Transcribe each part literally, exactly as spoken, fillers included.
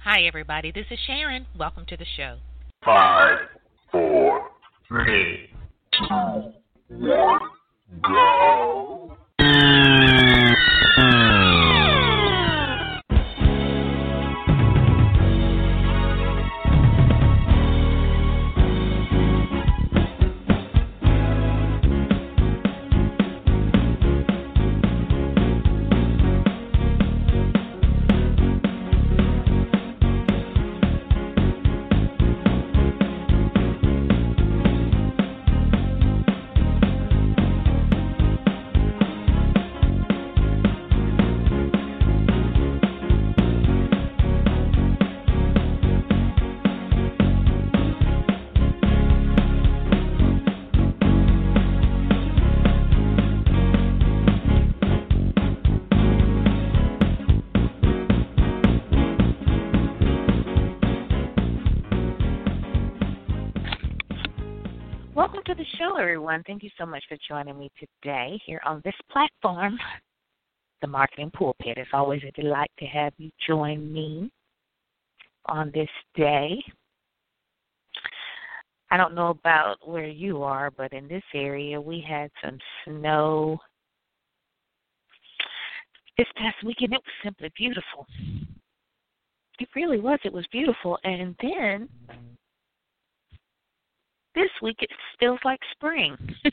Hi, everybody. This is Sharon. Welcome to the show. Five, four, three, two, one, go. Welcome to the show, everyone. Thank you so much for joining me today here on this platform, the Marketing Pulpit. It's always a delight to have you join me on this day. I don't know about where you are, but in this area, we had some snow this past weekend. It was simply beautiful. It really was. It was beautiful. And then this week, it feels like spring.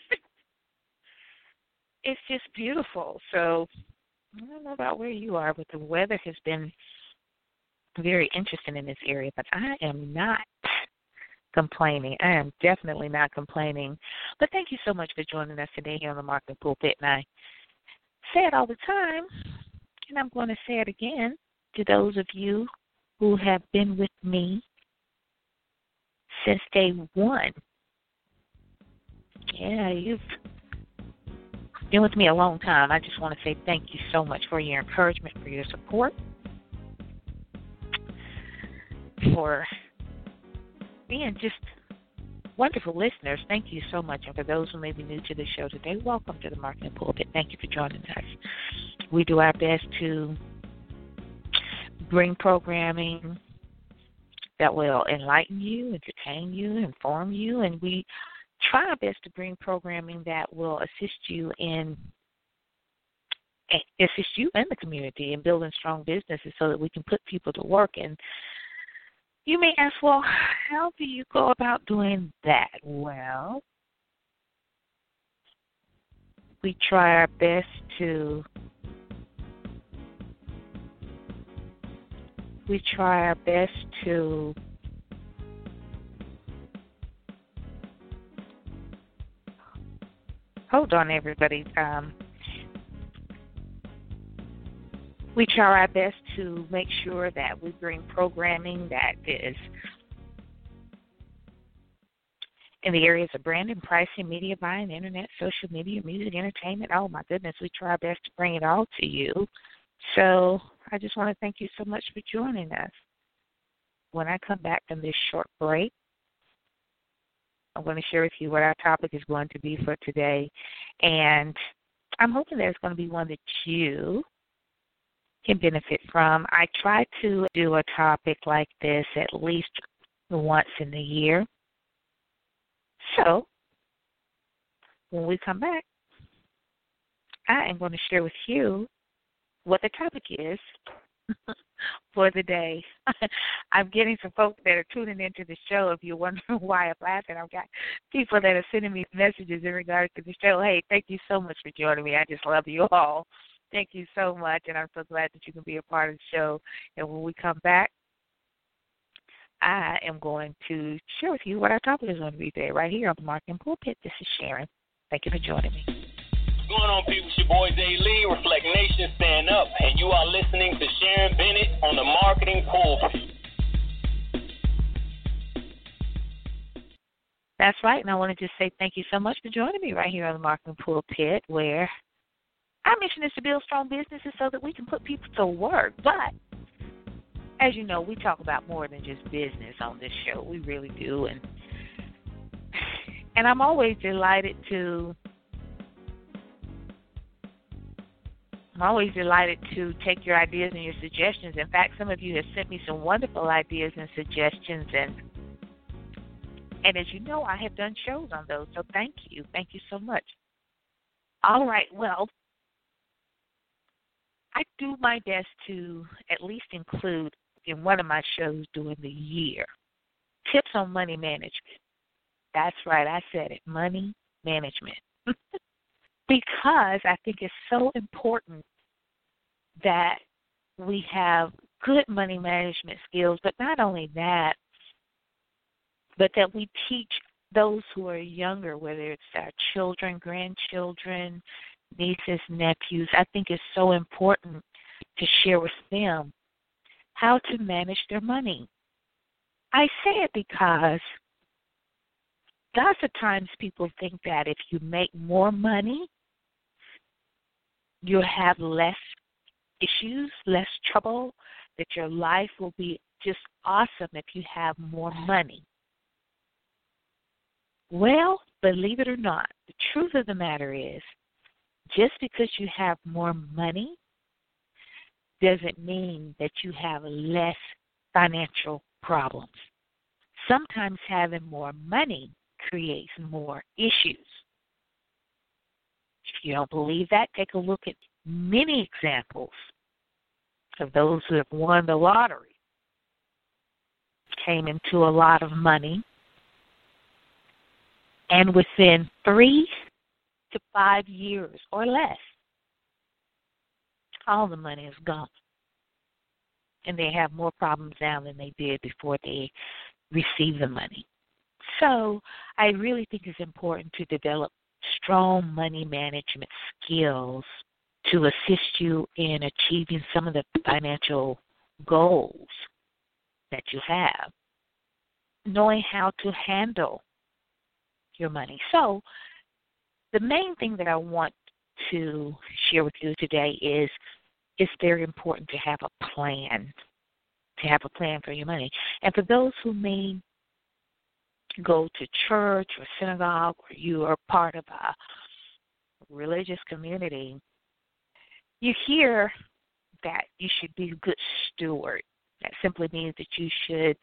It's just beautiful. So I don't know about where you are, but the weather has been very interesting in this area. But I am not complaining. I am definitely not complaining. But thank you so much for joining us today here on the Marketing Pulpit. And I say it all the time, and I'm going to say it again to those of you who have been with me since day one. Yeah, you've been with me a long time. I just want to say thank you so much for your encouragement, for your support, for being just wonderful listeners. Thank you so much. And for those who may be new to the show today, welcome to the Marketing Pulpit. Thank you for joining us. We do our best to bring programming that will enlighten you, entertain you, inform you, and we try our best to bring programming that will assist you in assist you and the community in building strong businesses so that we can put people to work. And you may ask, well, how do you go about doing that? Well, we try our best to we try our best to Hold on, everybody. Um, we try our best to make sure that we bring programming that is in the areas of branding, pricing, media buying, internet, social media, music, entertainment. Oh, my goodness, we try our best to bring it all to you. So I just want to thank you so much for joining us. When I come back from this short break, I'm going to share with you what our topic is going to be for today. And I'm hoping there's going to be one that you can benefit from. I try to do a topic like this at least once in the year. So when we come back, I am going to share with you what the topic is for the day. I'm getting some folks that are tuning into the show. If you're wondering why I'm laughing, I've got people that are sending me messages in regards to the show. Hey, thank you so much for joining me. I just love you all. Thank you so much, and I'm so glad that you can be a part of the show. And when we come back, I am going to share with you what our topic is going to be today, right here on the Marketing Pulpit. This is Sharon. Thank you for joining me. What's going on, people? It's your boy Zay Lee, Reflect Nation, stand up, and you are listening to Sharon Bennett on the Marketing Pulpit. That's right, and I want to just say thank you so much for joining me right here on the Marketing Pulpit, where our mission is to build strong businesses so that we can put people to work. But as you know, we talk about more than just business on this show. We really do, and and I'm always delighted to I'm always delighted to take your ideas and your suggestions. In fact, some of you have sent me some wonderful ideas and suggestions, and and as you know, I have done shows on those, so thank you. Thank you so much. All right, well, I do my best to at least include in one of my shows during the year tips on money management. That's right, I said it, money management. Because I think it's so important that we have good money management skills, but not only that, but that we teach those who are younger, whether it's our children, grandchildren, nieces, nephews. I think it's so important to share with them how to manage their money. I say it because lots of times people think that if you make more money, you'll have less issues, less trouble, that your life will be just awesome if you have more money. Well, believe it or not, the truth of the matter is, just because you have more money doesn't mean that you have less financial problems. Sometimes having more money creates more issues. If you don't believe that, take a look at many examples of those who have won the lottery, came into a lot of money, and within three to five years or less, all the money is gone. And they have more problems now than they did before they received the money. So I really think it's important to develop strong money management skills to assist you in achieving some of the financial goals that you have, knowing how to handle your money. So the main thing that I want to share with you today is it's very important to have a plan, to have a plan for your money. And for those who may go to church or synagogue, or you are part of a religious community, you hear that you should be a good steward. That simply means that you should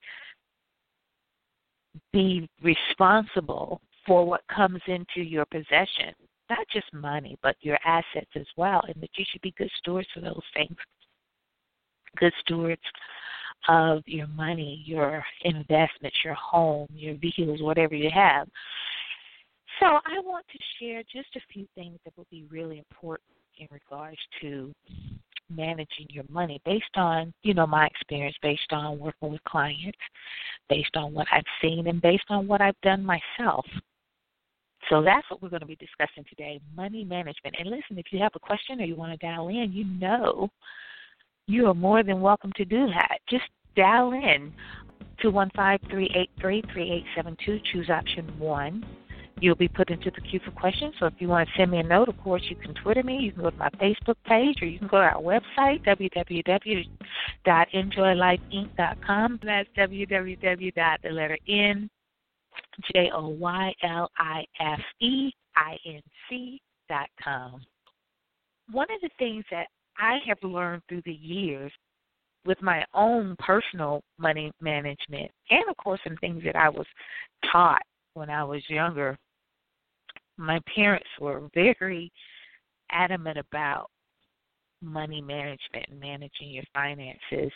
be responsible for what comes into your possession, not just money, but your assets as well, and that you should be good stewards for those things, good stewards of your money, your investments, your home, your vehicles, whatever you have. So I want to share just a few things that will be really important in regards to managing your money based on, you know, my experience, based on working with clients, based on what I've seen, and based on what I've done myself. So that's what we're going to be discussing today, money management. And listen, if you have a question or you want to dial in, you know you are more than welcome to do that. Just dial in two one five, three eight three, three eight seven two. Choose option one. You'll be put into the queue for questions. So if you want to send me a note, of course, you can Twitter me. You can go to my Facebook page, or you can go to our website, w w w dot enjoy life inc dot com. That's w w w dot the letter N, J O Y L I F E I N C dot com. One of the things that I have learned through the years with my own personal money management, and of course some things that I was taught when I was younger, my parents were very adamant about money management and managing your finances.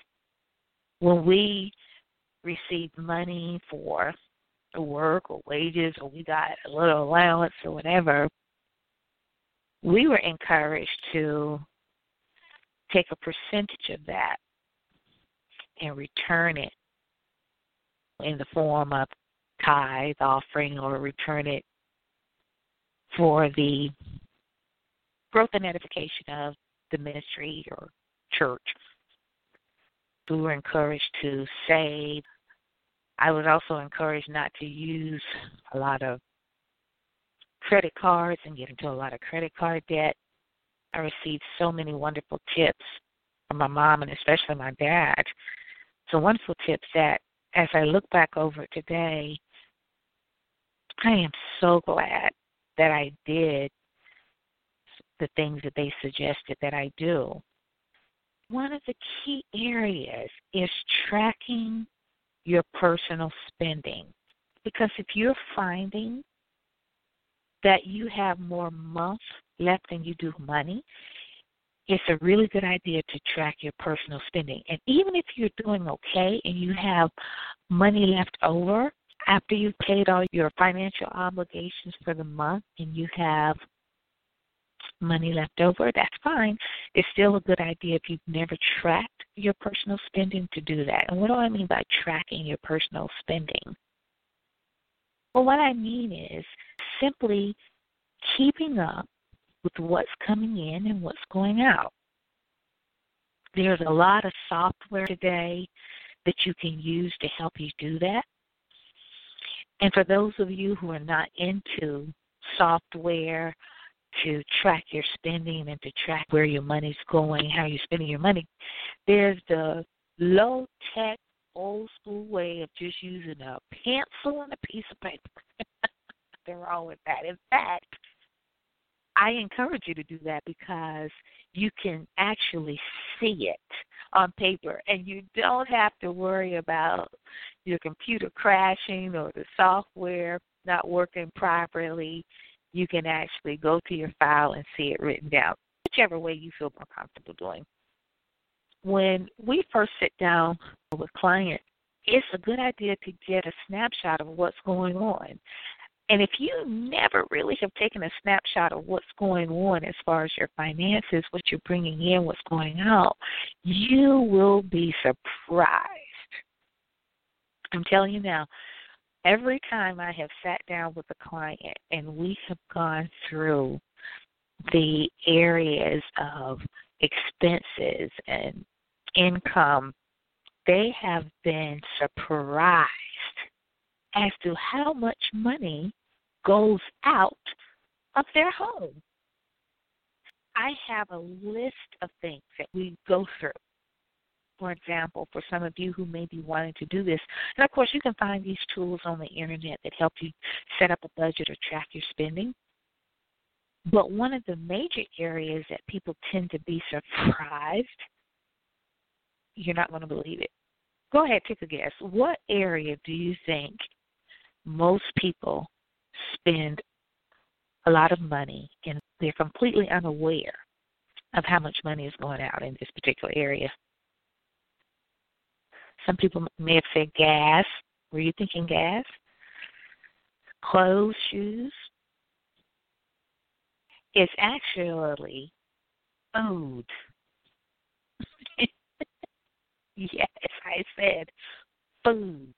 When we received money for work or wages, or we got a little allowance or whatever, we were encouraged to take a percentage of that and return it in the form of tithe offering, or return it for the growth and edification of the ministry or church. We were encouraged to save. I was also encouraged not to use a lot of credit cards and get into a lot of credit card debt. I received so many wonderful tips from my mom, and especially my dad. So wonderful tips that, as I look back over it today, I am so glad that I did. the things that they suggested that I do. One of the key areas is tracking your personal spending. Because if you're finding that you have more months left than you do money, it's a really good idea to track your personal spending. And even if you're doing okay and you have money left over after you've paid all your financial obligations for the month and you have money left over, that's fine. It's still a good idea if you've never tracked your personal spending to do that. And what do I mean by tracking your personal spending? Well, what I mean is simply keeping up with what's coming in and what's going out. There's a lot of software today that you can use to help you do that. And for those of you who are not into software to track your spending and to track where your money's going, how you're spending your money, there's the low-tech, old-school way of just using a pencil and a piece of paper. Nothing wrong with that. In fact, I encourage you to do that because you can actually see it on paper, and you don't have to worry about your computer crashing or the software not working properly. You can actually go to your file and see it written down, whichever way you feel more comfortable doing. When we first sit down with clients, it's a good idea to get a snapshot of what's going on. And if you never really have taken a snapshot of what's going on as far as your finances, what you're bringing in, what's going out, you will be surprised. I'm telling you now, every time I have sat down with a client and we have gone through the areas of expenses and income, they have been surprised as to how much money goes out of their home. I have a list of things that we go through. For example, for some of you who may be wanting to do this, and of course you can find these tools on the internet that help you set up a budget or track your spending. But one of the major areas that people tend to be surprised, you're not going to believe it. Go ahead, take a guess. What area do you think most people spend a lot of money and they're completely unaware of how much money is going out in this particular area? Some people may have said gas. Were you thinking gas? Clothes, shoes? It's actually food. Yes, I said food.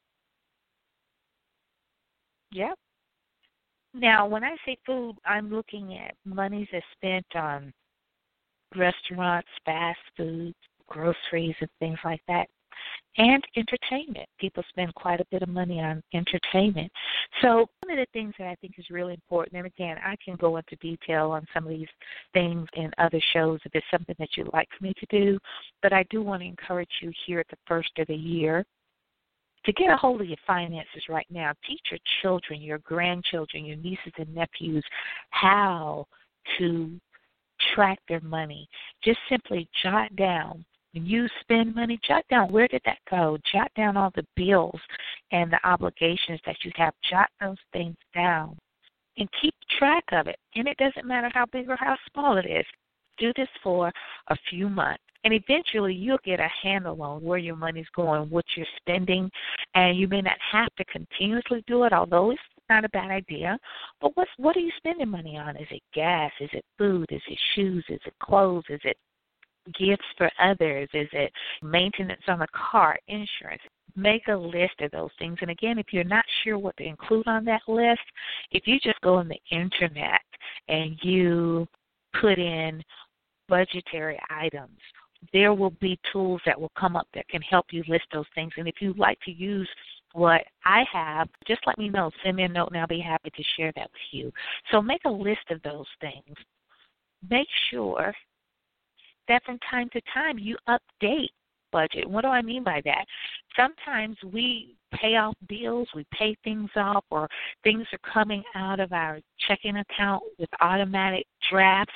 Yep. Now, when I say food, I'm looking at monies that's spent on restaurants, fast food, groceries, and things like that, and entertainment. People spend quite a bit of money on entertainment. So one of the things that I think is really important, and again, I can go into detail on some of these things in other shows if it's something that you'd like for me to do, but I do want to encourage you here at the first of the year to get a hold of your finances right now. Teach your children, your grandchildren, your nieces and nephews how to track their money. Just simply jot down. When you spend money, jot down where did that go. Jot down all the bills and the obligations that you have. Jot those things down and keep track of it. And it doesn't matter how big or how small it is. Do this for a few months. And eventually you'll get a handle on where your money's going, what you're spending, and you may not have to continuously do it, although it's not a bad idea. But what's, what are you spending money on? Is it gas? Is it food? Is it shoes? Is it clothes? Is it gifts for others? Is it maintenance on the car, insurance? Make a list of those things. And again, if you're not sure what to include on that list, if you just go on the internet and you put in budgetary items, there will be tools that will come up that can help you list those things. And if you'd like to use what I have, just let me know. Send me a note and I'll be happy to share that with you. So make a list of those things. Make sure that from time to time you update budget. What do I mean by that? sometimes we pay off bills, we pay things off, or things are coming out of our checking account with automatic drafts,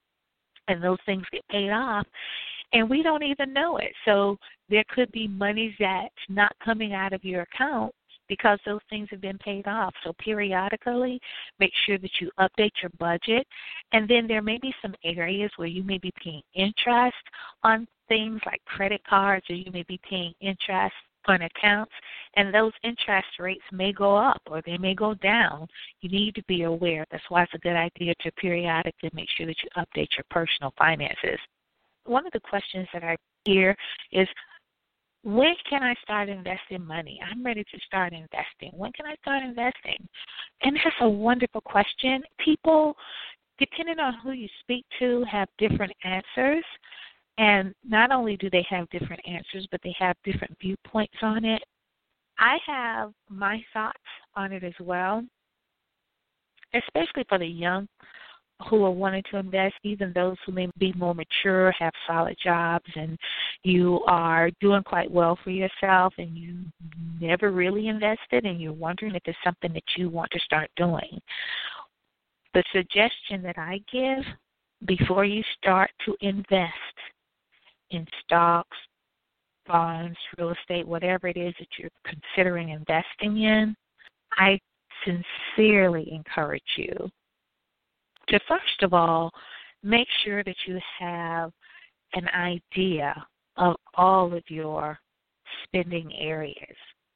and those things get paid off, and we don't even know it. So there could be money that's not coming out of your account because those things have been paid off. So periodically, make sure that you update your budget. And then there may be some areas where you may be paying interest on things like credit cards, or you may be paying interest on accounts, and those interest rates may go up or they may go down. You need to be aware. That's why it's a good idea to periodically make sure that you update your personal finances. One of the questions that I hear is, when can I start investing money? I'm ready to start investing. When can I start investing? And that's a wonderful question. People, depending on who you speak to, have different answers. And not only do they have different answers, but they have different viewpoints on it. I have my thoughts on it as well, especially for the young who are wanting to invest, even those who may be more mature, have solid jobs, and you are doing quite well for yourself and you never really invested and you're wondering if it's something that you want to start doing. The suggestion that I give before you start to invest in stocks, bonds, real estate, whatever it is that you're considering investing in, I sincerely encourage you to, first of all, make sure that you have an idea of all of your spending areas.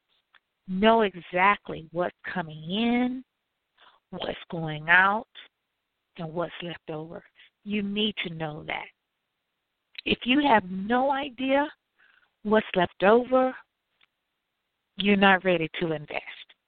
Know exactly what's coming in, what's going out, and what's left over. You need to know that. If you have no idea what's left over, you're not ready to invest.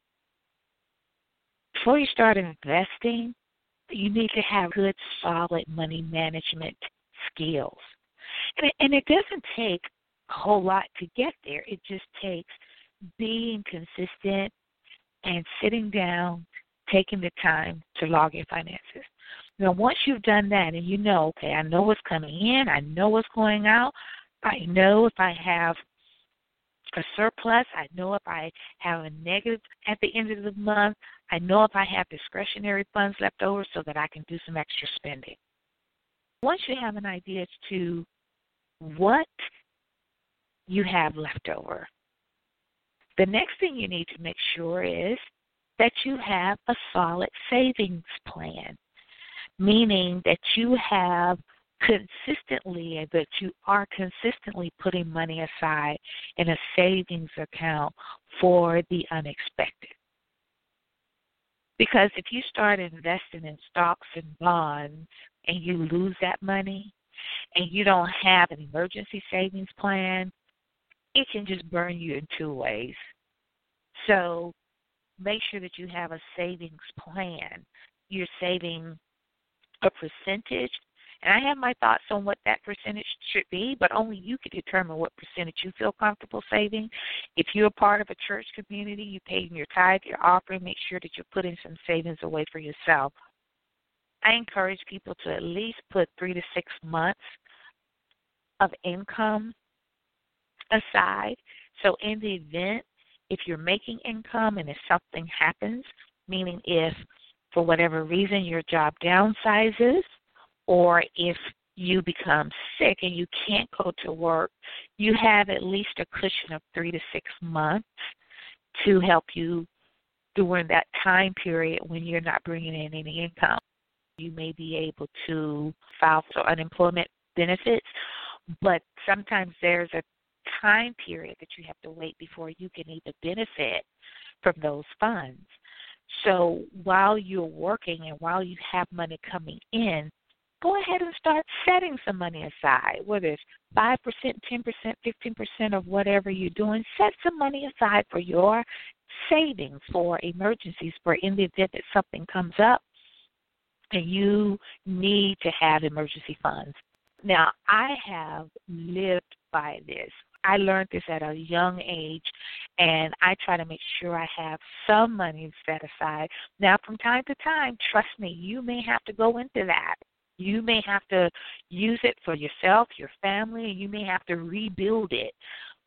Before you start investing, you need to have good, solid money management skills. And it, and it doesn't take a whole lot to get there. It just takes being consistent and sitting down, taking the time to log your finances. Now, once you've done that and you know, okay, I know what's coming in, I know what's going out, I know if I have a surplus, I know if I have a negative at the end of the month, I know if I have discretionary funds left over so that I can do some extra spending. Once you have an idea as to what you have left over, the next thing you need to make sure is that you have a solid savings plan, meaning that you have consistently, that you are consistently putting money aside in a savings account for the unexpected. Because if you start investing in stocks and bonds and you lose that money and you don't have an emergency savings plan, it can just burn you in two ways. So make sure that you have a savings plan. You're saving a percentage, and I have my thoughts on what that percentage should be, but only you can determine what percentage you feel comfortable saving. If you're a part of a church community, you pay your tithe, your offering, make sure that you're putting some savings away for yourself. I encourage people to at least put three to six months of income aside. So in the event, if you're making income and if something happens, meaning if for whatever reason your job downsizes, or if you become sick and you can't go to work, you have at least a cushion of three to six months to help you during that time period when you're not bringing in any income. You may be able to file for unemployment benefits, but sometimes there's a time period that you have to wait before you can even benefit from those funds. So while you're working and while you have money coming in, go ahead and start setting some money aside, whether it's five percent, ten percent, fifteen percent of whatever you're doing. Set some money aside for your savings, for emergencies, for in the event that something comes up and you need to have emergency funds. Now, I have lived by this. I learned this at a young age, and I try to make sure I have some money set aside. Now, from time to time, trust me, you may have to go into that. You may have to use it for yourself, your family, and you may have to rebuild it.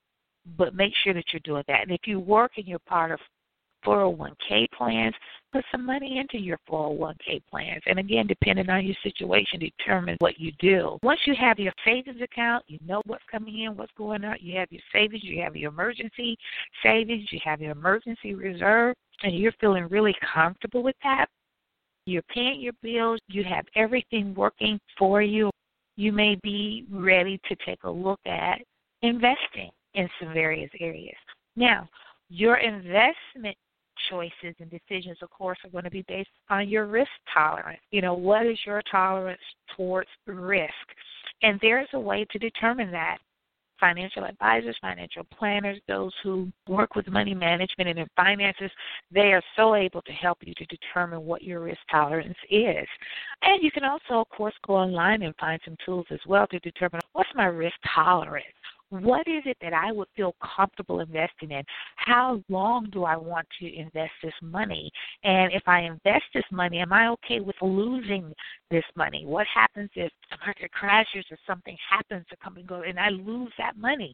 but make sure that you're doing that. And if you work and you're part of four oh one k plans, put some money into your four oh one k plans. And again, depending on your situation, determine what you do. Once you have your savings account, you know what's coming in, what's going out. You have your savings, you have your emergency savings, you have your emergency reserve, and you're feeling really comfortable with that. You're paying your bills. You have everything working for you. You may be ready to take a look at investing in some various areas. Now, your investment choices and decisions, of course, are going to be based on your risk tolerance. You know, what is your tolerance towards risk? And there's a way to determine that. Financial advisors, financial planners, those who work with money management and in finances, they are so able to help you to determine what your risk tolerance is. And you can also, of course, go online and find some tools as well to determine what's my risk tolerance. What is it that I would feel comfortable investing in? How long do I want to invest this money? And if I invest this money, am I okay with losing this money? What happens if the market crashes or something happens to come and go and I lose that money?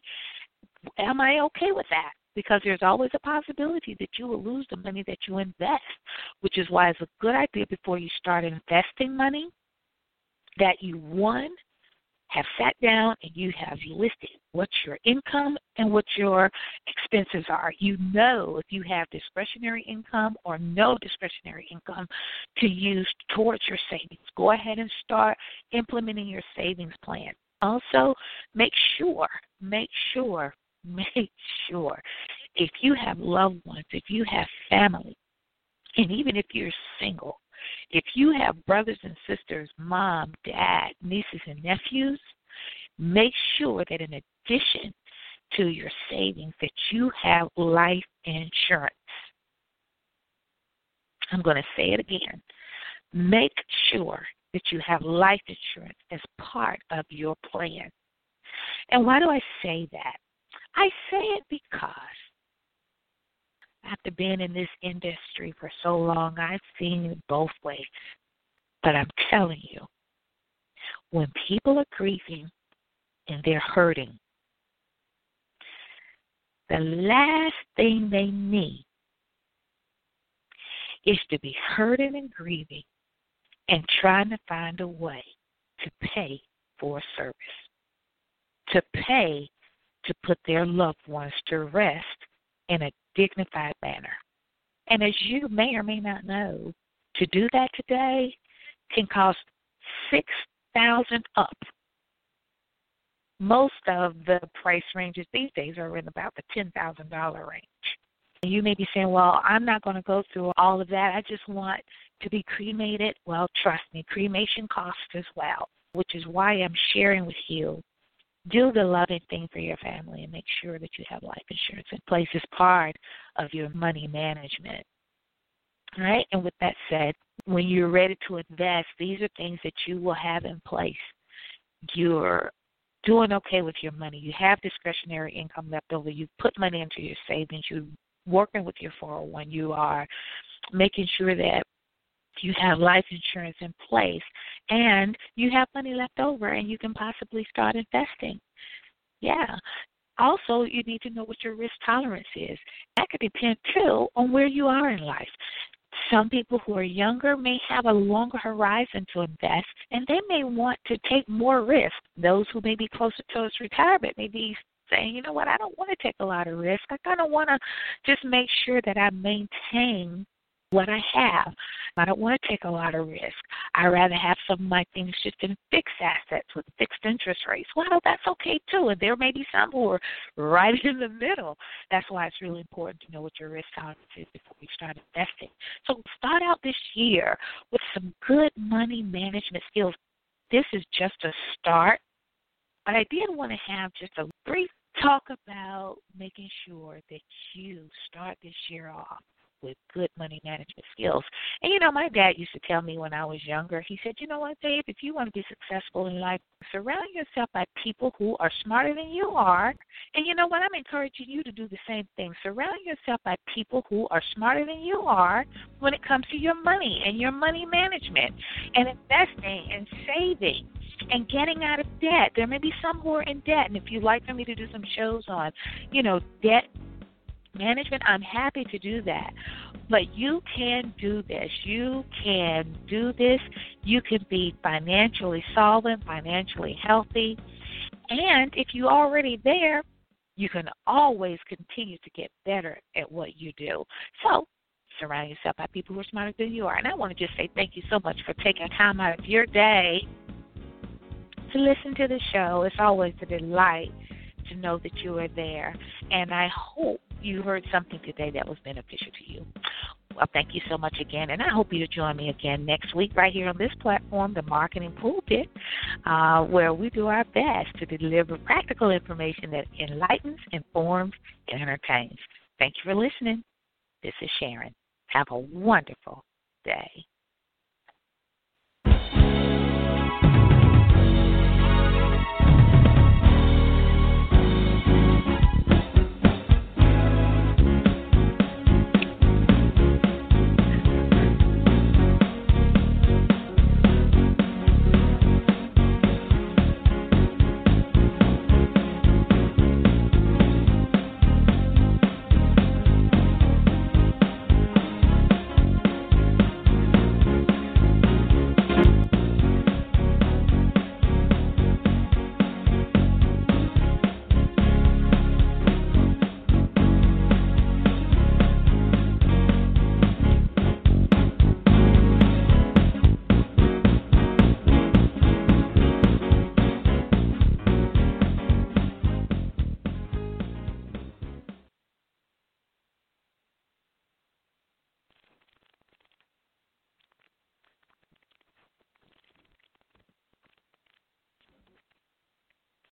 Am I okay with that? Because there's always a possibility that you will lose the money that you invest, which is why it's a good idea before you start investing money that you, one, have sat down and you have listed what your income and what your expenses are. You know if you have discretionary income or no discretionary income to use towards your savings. Go ahead and start implementing your savings plan. Also, make sure, make sure, make sure if you have loved ones, if you have family, and even if you're single, if you have brothers and sisters, mom, dad, nieces, and nephews, make sure that in addition to your savings that you have life insurance. I'm going to say it again. Make sure that you have life insurance as part of your plan. And why do I say that? I say it because after being in this industry for so long, I've seen it both ways. But I'm telling you, when people are grieving and they're hurting, the last thing they need is to be hurting and grieving and trying to find a way to pay for a service, to pay to put their loved ones to rest in a dignified manner. And as you may or may not know, to do that today can cost six thousand dollars up. Most of the price ranges these days are in about the ten thousand dollars range. And you may be saying, well, I'm not going to go through all of that. I just want to be cremated. Well, trust me, cremation costs as well, which is why I'm sharing with you. Do the loving thing for your family and make sure that you have life insurance in place as part of your money management. All right? And with that said, when you're ready to invest, these are things that you will have in place. You're doing okay with your money. You have discretionary income left over. You put money into your savings. You're working with your four oh one. You are making sure that you have life insurance in place, and you have money left over, and you can possibly start investing. Yeah. Also, you need to know what your risk tolerance is. That could depend, too, on where you are in life. Some people who are younger may have a longer horizon to invest, and they may want to take more risk. Those who may be closer to retirement may be saying, you know what, I don't want to take a lot of risk. I kind of want to just make sure that I maintain what I have. I don't want to take a lot of risk. I'd rather have some of my things just in fixed assets with fixed interest rates. Well, that's okay, too. And there may be some who are right in the middle. That's why it's really important to know what your risk tolerance is before you start investing. So start out this year with some good money management skills. This is just a start. But I did want to have just a brief talk about making sure that you start this year off with good money management skills. And, you know, my dad used to tell me when I was younger, he said, you know what, Dave, if you want to be successful in life, surround yourself by people who are smarter than you are. And you know what, I'm encouraging you to do the same thing. Surround yourself by people who are smarter than you are when it comes to your money and your money management and investing and saving. and getting out of debt. There may be some who are in debt, and if you'd like for me to do some shows on, you know, debt management, I'm happy to do that. But you can do this. You can do this. You can be financially solvent, financially healthy. And if you're already there, you can always continue to get better at what you do. So surround yourself by people who are smarter than you are. And I want to just say thank you so much for taking time out of your day to listen to the show. It's always a delight to know that you are there. And I hope you heard something today that was beneficial to you. Well, thank you so much again, and I hope you join me again next week right here on this platform, the Marketing Pulpit, uh, where we do our best to deliver practical information that enlightens, informs, and entertains. Thank you for listening. This is Sharon. Have a wonderful day.